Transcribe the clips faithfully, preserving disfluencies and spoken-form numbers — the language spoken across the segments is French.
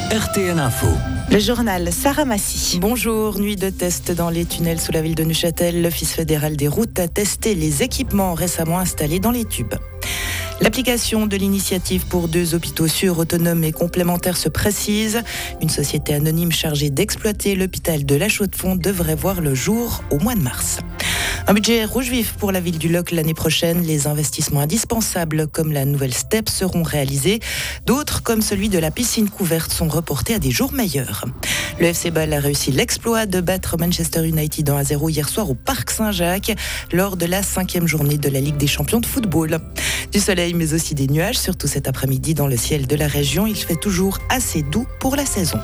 R T N Info. Le journal Sarah Massy. Bonjour, nuit de test dans les tunnels sous la ville de Neuchâtel. L'Office fédéral des routes a testé les équipements récemment installés dans les tubes. L'application de l'initiative pour deux hôpitaux sûrs, autonomes et complémentaires se précise. Une société anonyme chargée d'exploiter l'hôpital de La Chaux-de-Fonds devrait voir le jour au mois de mars. Un budget rouge vif pour la ville du Locle l'année prochaine. Les investissements indispensables comme la nouvelle STEP seront réalisés. D'autres, comme celui de la piscine couverte, sont reportés à des jours meilleurs. Le F C Bâle a réussi l'exploit de battre Manchester United un à zéro hier soir au Parc Saint-Jacques lors de la cinquième journée de la Ligue des champions de football. Du soleil mais aussi des nuages, surtout cet après-midi dans le ciel de la région. Il fait toujours assez doux pour la saison.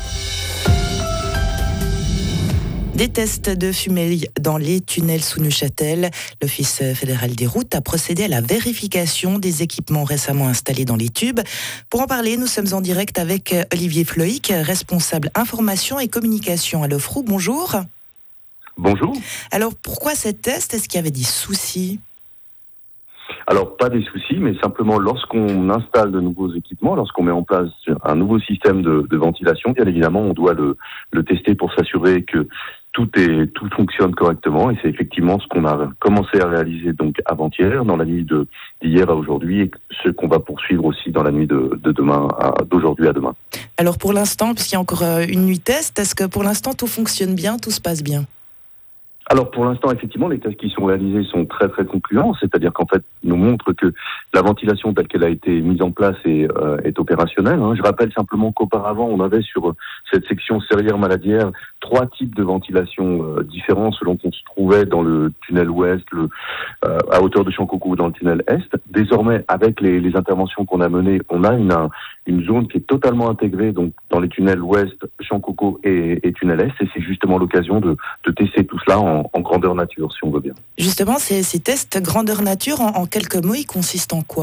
Des tests de fumée dans les tunnels sous Neuchâtel. L'Office fédéral des routes a procédé à la vérification des équipements récemment installés dans les tubes. Pour en parler, nous sommes en direct avec Olivier Floïc, responsable information et communication à l'Ofroute. Bonjour. Bonjour. Alors, pourquoi ces tests ? Est-ce qu'il y avait des soucis ? Alors, pas des soucis, mais simplement lorsqu'on installe de nouveaux équipements, lorsqu'on met en place un nouveau système de, de ventilation, bien évidemment, on doit le, le tester pour s'assurer que tout est, tout fonctionne correctement. Et c'est effectivement ce qu'on a commencé à réaliser donc avant-hier, dans la nuit de, d'hier à aujourd'hui, et ce qu'on va poursuivre aussi dans la nuit de, de demain, à, d'aujourd'hui à demain. Alors, pour l'instant, puisqu'il y a encore une nuit test, est-ce que pour l'instant tout fonctionne bien, tout se passe bien ? Alors pour l'instant, effectivement, les tests qui sont réalisés sont très très concluants, c'est-à-dire qu'en fait, ils nous montrent que la ventilation telle qu'elle a été mise en place est, euh, est opérationnelle. Hein. Je rappelle simplement qu'auparavant, on avait sur cette section Serrières-Maladières trois types de ventilation euh, différents selon qu'on se trouvait dans le tunnel ouest, le, euh, à hauteur de Champ-Coco ou dans le tunnel est. Désormais, avec les, les interventions qu'on a menées, on a une, une zone qui est totalement intégrée donc dans les tunnels ouest, Champ-Coco et, et tunnel est, et c'est justement l'occasion de, de tester tout cela en En, en grandeur nature, si on veut bien. Justement, ces, ces tests grandeur nature, en, en quelques mots, ils consistent en quoi ?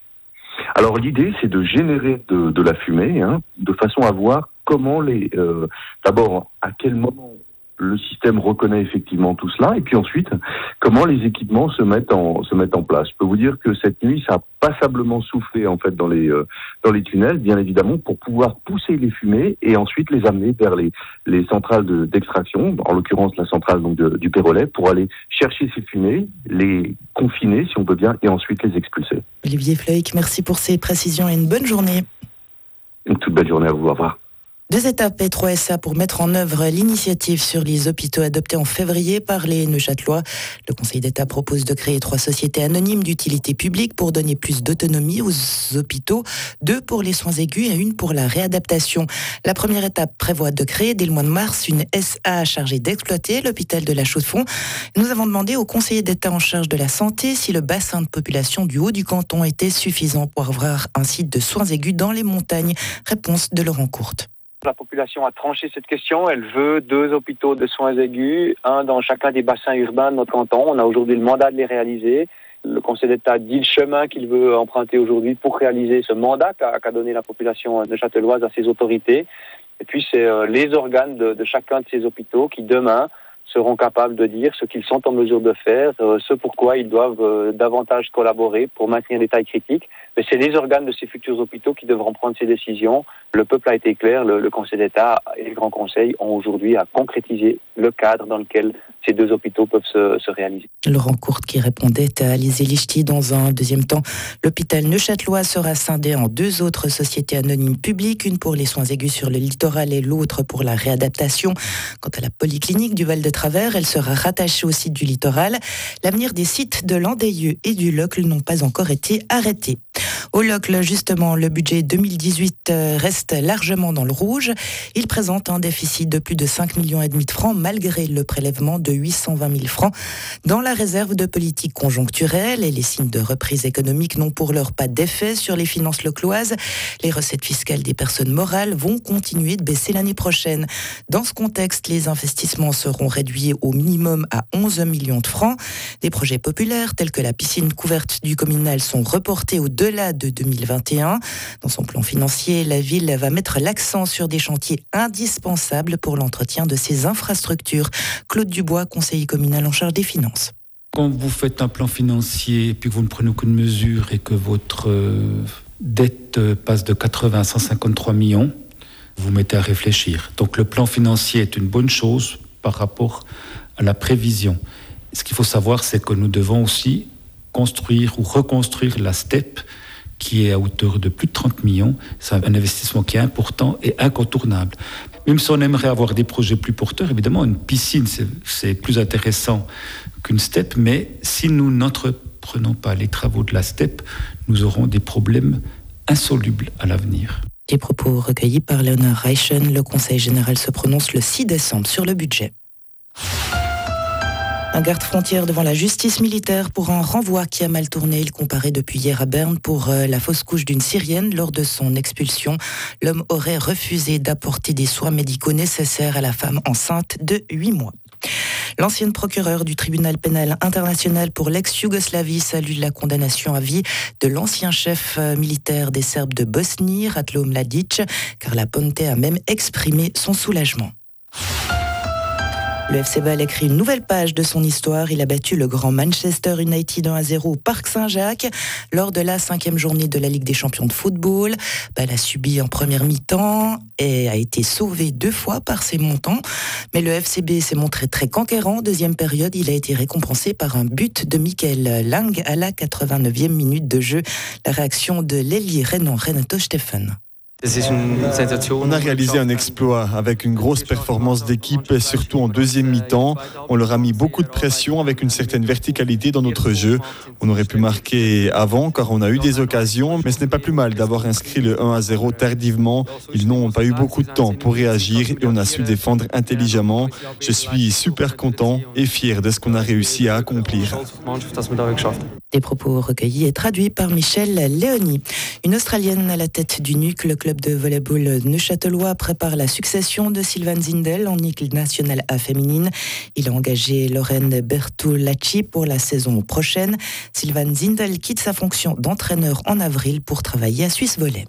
Alors l'idée, c'est de générer de, de la fumée, hein, de façon à voir comment les... Euh, d'abord, à quel moment le système reconnaît effectivement tout cela, et puis ensuite, comment les équipements se mettent en, se mettent en place. Je peux vous dire que cette nuit, ça a passablement soufflé en fait dans les, euh, dans les tunnels, bien évidemment, pour pouvoir pousser les fumées et ensuite les amener vers les, les centrales de, d'extraction, en l'occurrence la centrale donc, de, du Pérolet, pour aller chercher ces fumées, les confiner si on veut bien, et ensuite les expulser. Olivier Floïc, merci pour ces précisions et une bonne journée. Une toute belle journée à vous, au revoir. Deux étapes et trois S A pour mettre en œuvre l'initiative sur les hôpitaux adoptée en février par les Neuchâtelois. Le Conseil d'État propose de créer trois sociétés anonymes d'utilité publique pour donner plus d'autonomie aux hôpitaux, deux pour les soins aigus et une pour la réadaptation. La première étape prévoit de créer dès le mois de mars une S A chargée d'exploiter l'hôpital de La Chaux-de-Fonds. Nous avons demandé au Conseiller d'État en charge de la santé si le bassin de population du haut du canton était suffisant pour avoir un site de soins aigus dans les montagnes. Réponse de Laurent Courte. La population a tranché cette question. Elle veut deux hôpitaux de soins aigus, un dans chacun des bassins urbains de notre canton. On a aujourd'hui le mandat de les réaliser. Le Conseil d'État dit le chemin qu'il veut emprunter aujourd'hui pour réaliser ce mandat qu'a, qu'a donné la population neuchâteloise à ses autorités. Et puis c'est euh, les organes de, de chacun de ces hôpitaux qui demain seront capables de dire ce qu'ils sont en mesure de faire, euh, ce pourquoi ils doivent euh, davantage collaborer pour maintenir les tailles critiques. Mais c'est les organes de ces futurs hôpitaux qui devront prendre ces décisions. Le peuple a été clair, le, le Conseil d'État et le Grand Conseil ont aujourd'hui à concrétiser le cadre dans lequel ces deux hôpitaux peuvent se, se réaliser. Laurent Courte qui répondait à Alizé Lichty. Dans un deuxième temps, l'hôpital neuchâtelois sera scindé en deux autres sociétés anonymes publiques, une pour les soins aigus sur le littoral et l'autre pour la réadaptation. Quant à la polyclinique du Val-de-Travers, elle sera rattachée au site du littoral. L'avenir des sites de l'Andeyeux et du Locle n'ont pas encore été arrêtés. Au Locle, justement, le budget deux mille dix-huit reste largement dans le rouge. Il présente un déficit de plus de cinq virgule cinq millions de francs malgré le prélèvement de huit cent vingt mille francs dans la réserve de politique conjoncturelle. Et les signes de reprise économique n'ont pour l'heure pas d'effet sur les finances localoises. Les recettes fiscales des personnes morales vont continuer de baisser l'année prochaine. Dans ce contexte, les investissements seront réduits au minimum à onze millions de francs. Des projets populaires tels que la piscine couverte du communal sont reportés au-delà de deux mille vingt et un. Dans son plan financier, la ville va mettre l'accent sur des chantiers indispensables pour l'entretien de ses infrastructures. Claude Dubois, conseiller communal en charge des finances. Quand vous faites un plan financier et puis que vous ne prenez aucune mesure et que votre euh, dette passe de quatre-vingts à cent cinquante-trois millions, vous mettez à réfléchir. Donc le plan financier est une bonne chose par rapport à la prévision. Ce qu'il faut savoir, c'est que nous devons aussi construire ou reconstruire la STEP, qui est à hauteur de plus de trente millions. C'est un investissement qui est important et incontournable. Même si on aimerait avoir des projets plus porteurs, évidemment, une piscine, c'est, c'est plus intéressant qu'une STEP, mais si nous n'entreprenons pas les travaux de la STEP, nous aurons des problèmes insolubles à l'avenir. Des propos recueillis par Léonard Reichen. Le Conseil général se prononce le six décembre sur le budget. Un garde-frontière devant la justice militaire pour un renvoi qui a mal tourné. Il comparait depuis hier à Berne pour la fausse couche d'une Syrienne. Lors de son expulsion, l'homme aurait refusé d'apporter des soins médicaux nécessaires à la femme enceinte de huit mois. L'ancienne procureure du tribunal pénal international pour l'ex-Yougoslavie salue la condamnation à vie de l'ancien chef militaire des Serbes de Bosnie, Ratko Mladic. Carla Ponte a même exprimé son soulagement. Le F C Bâle écrit une nouvelle page de son histoire. Il a battu le grand Manchester United un à zéro au Parc Saint-Jacques lors de la cinquième journée de la Ligue des champions de football. Bâle a subi en première mi-temps et a été sauvé deux fois par ses montants. Mais le F C B s'est montré très conquérant. Deuxième période, il a été récompensé par un but de Michael Lang à la quatre-vingt-neuvième minute de jeu. La réaction de l'ailier rhénan Renato Steffen. On a réalisé un exploit avec une grosse performance d'équipe, surtout en deuxième mi-temps. On leur a mis beaucoup de pression avec une certaine verticalité dans notre jeu. On aurait pu marquer avant car on a eu des occasions, mais ce n'est pas plus mal d'avoir inscrit le un à zéro tardivement. Ils n'ont pas eu beaucoup de temps pour réagir et on a su défendre intelligemment. Je suis super content et fier de ce qu'on a réussi à accomplir. Des propos recueillis et traduits par Michel Léoni. Une Australienne à la tête du N U C, le club de volleyball neuchâtelois prépare la succession de Sylvain Zindel en équipe nationale A féminine. Il a engagé Lorraine Bertolacci pour la saison prochaine. Sylvain Zindel quitte sa fonction d'entraîneur en avril pour travailler à Suisse Volley.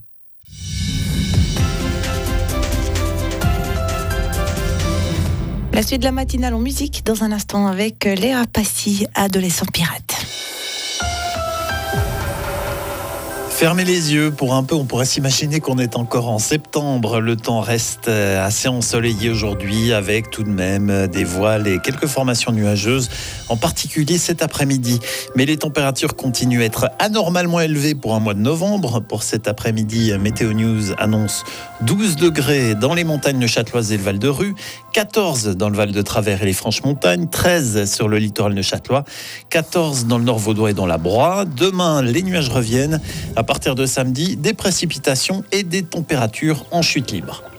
La suite de la matinale en musique dans un instant avec Léa Passy, adolescent pirate. Fermez les yeux pour un peu, on pourrait s'imaginer qu'on est encore en septembre. Le temps reste assez ensoleillé aujourd'hui avec tout de même des voiles et quelques formations nuageuses, en particulier cet après-midi. Mais les températures continuent à être anormalement élevées pour un mois de novembre. Pour cet après-midi, Météo News annonce douze degrés dans les montagnes neuchâteloises et le Val-de-Rue, quatorze dans le Val de Travers et les Franches-Montagnes, treize sur le littoral neuchâtelois, quatorze dans le Nord vaudois et dans la Broye. Demain, les nuages reviennent. À partir de samedi, des précipitations et des températures en chute libre.